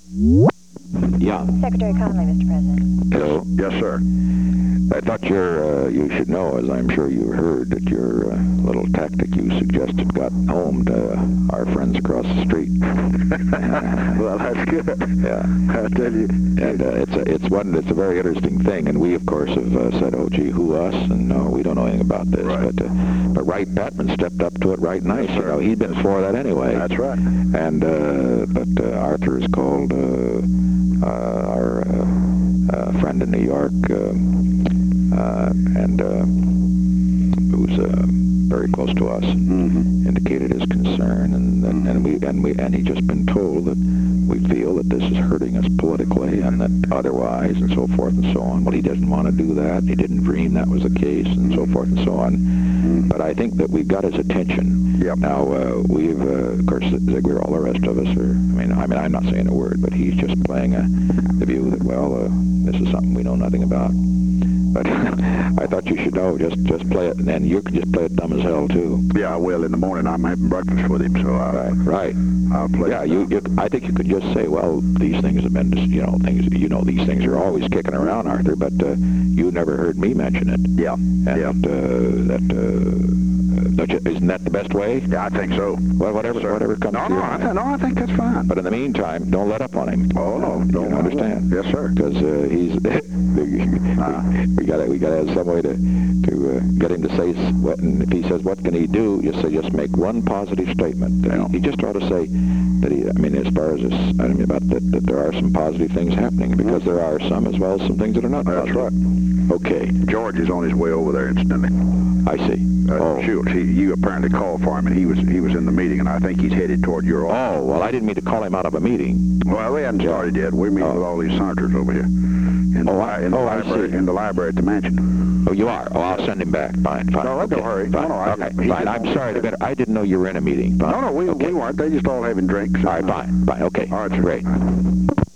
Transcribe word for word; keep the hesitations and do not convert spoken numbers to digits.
Yeah. Secretary Conley, Mister President. Hello. Yes, sir. I thought you're, uh, you should know, as I'm sure you heard, that your uh, little tactic you suggested got home to our friends across the street. Well, that's good. Yeah. I tell you. And uh, it's a, it's one, it's a very interesting thing, and we, of course, have uh, said, "Oh, gee, who us?" And no, we don't know anything about this. Right. But uh, but Wright Patman stepped up to it right nice. Yes, you know, he'd been for that anyway. That's right. And uh, but uh, Arthur is called uh, uh, our uh, uh, friend in New York. Uh, Uh, and uh, who's uh, very close to us, Mm-hmm. indicated his concern, and and, and we and we and he just been told that we feel that this is hurting us politically, and that otherwise, and so forth and so on. Well, he doesn't want to do that. He didn't dream that was the case, and so forth and so on. Mm-hmm. But I think that we've got his attention. Yep. Now uh, we've, uh, of course, Ziegler, all the rest of us are. I mean, I mean, I'm not saying a word, but he's just playing a, the view that, well, uh, this is something we know nothing about. But I thought you should know. Just just play it, and then you can just play it dumb as hell too. Yeah, I will in the morning. I'm having breakfast with him, so I'll, Right, right. I'll play. Yeah, it you, down. you. I think you could just say, well, these things have been, you know, things. You know, these things are always kicking around, Arthur. But uh, you never heard me mention it. Yeah, And yeah. uh, that. Uh, don't you, isn't that the best way? Yeah, I think so. Well, whatever, Sir. whatever comes No, to no, your I mind. th- no, I think that's fine. But in the meantime, don't let up on him. Oh no, You don't understand? Yes, sir. Because uh, he's we got to we got to have some way to to uh, get him to say s- what. And if he says what can he do, you say just make one positive statement. That Yeah. he, he just ought to say that he. I mean, as far as this, I mean about that, that there are some positive things happening, because there are some, as well as some things that are not. That's positive. right. Okay, George is on his way over there incidentally. I see. Uh, oh. Schultz, he, you apparently called for him, and he was he was in the meeting, and I think he's headed toward your office. Oh, well, I didn't mean to call him out of a meeting. Well, we hadn't Yeah. started yet. We're meeting Oh. with all these senators over here in the, Oh, li- in the oh, I library see. in the library at the mansion. Oh, you are? Oh, I'll send him back. Fine, fine. No, okay. don't hurry. Fine. No, no, I okay, just- he fine. just I'm wanted sorry to- to be. I didn't know you were in a meeting. Fine. No, no, we, okay. we weren't. They just all having drinks. All right, fine, fine, okay. All right, sir. Great.